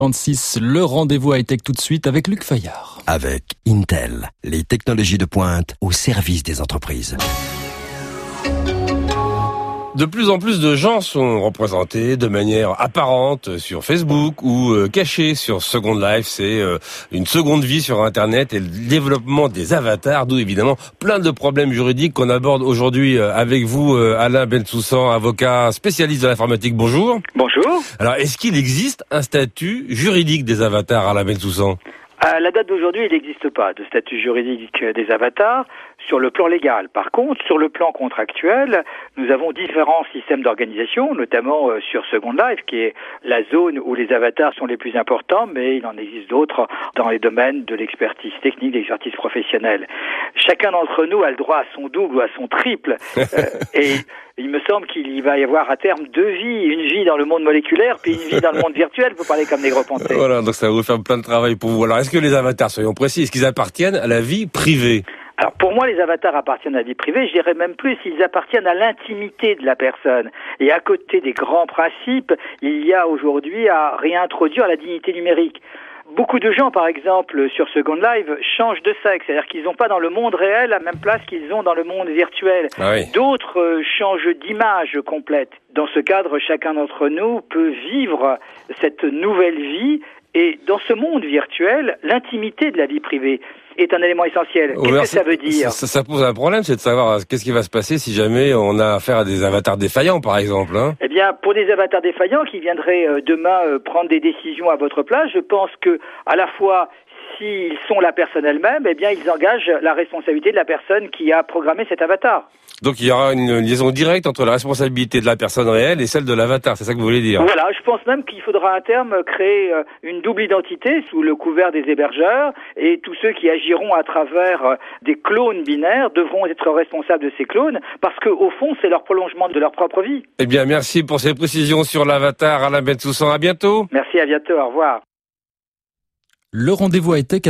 36, le rendez-vous high-tech tout de suite avec Luc Fayard. Avec Intel, les technologies de pointe au service des entreprises. De plus en plus de gens sont représentés de manière apparente sur Facebook ou cachés sur Second Life. C'est une seconde vie sur Internet et le développement des avatars, d'où évidemment plein de problèmes juridiques qu'on aborde aujourd'hui avec vous, Alain Bensoussan, avocat spécialiste de l'informatique. Bonjour. Bonjour. Alors, est-ce qu'il existe un statut juridique des avatars, Alain Bensoussan ? À la date d'aujourd'hui, il n'existe pas de statut juridique des avatars sur le plan légal. Par contre, sur le plan contractuel, nous avons différents systèmes d'organisation, notamment sur Second Life, qui est la zone où les avatars sont les plus importants, mais il en existe d'autres dans les domaines de l'expertise technique, de l'expertise professionnelle. Chacun d'entre nous a le droit à son double ou à son triple, et il me semble qu'il va y avoir à terme deux vies, une vie dans le monde moléculaire, puis une vie dans le monde virtuel, pour parler comme négro-pensée. Voilà, donc ça va vous faire plein de travail pour vous. Alors, est-ce que les avatars, soyons précis, est-ce qu'ils appartiennent à la vie privée ? Alors pour moi, les avatars appartiennent à la vie privée, je dirais même plus, ils appartiennent à l'intimité de la personne. Et à côté des grands principes, il y a aujourd'hui à réintroduire la dignité numérique. Beaucoup de gens, par exemple, sur Second Life, changent de sexe, c'est-à-dire qu'ils n'ont pas dans le monde réel la même place qu'ils ont dans le monde virtuel. Ah oui. D'autres changent d'image complète. Dans ce cadre, chacun d'entre nous peut vivre cette nouvelle vie, et dans ce monde virtuel, l'intimité de la vie privée est un élément essentiel. Qu'est-ce que ça veut dire ? Ça pose un problème, c'est de savoir qu'est-ce qui va se passer si jamais on a affaire à des avatars défaillants, par exemple. Eh bien, pour des avatars défaillants qui viendraient demain prendre des décisions à votre place, je pense que à la fois s'ils sont la personne elle-même, eh bien, ils engagent la responsabilité de la personne qui a programmé cet avatar. Donc il y aura une liaison directe entre la responsabilité de la personne réelle et celle de l'avatar, c'est ça que vous voulez dire ? Voilà, je pense même qu'il faudra à terme créer une double identité sous le couvert des hébergeurs, et tous ceux qui agiront à travers des clones binaires devront être responsables de ces clones, parce que au fond, c'est leur prolongement de leur propre vie. Eh bien, merci pour ces précisions sur l'avatar, Alain Bensoussan. À bientôt. Merci, à bientôt, au revoir. Le rendez-vous high-tech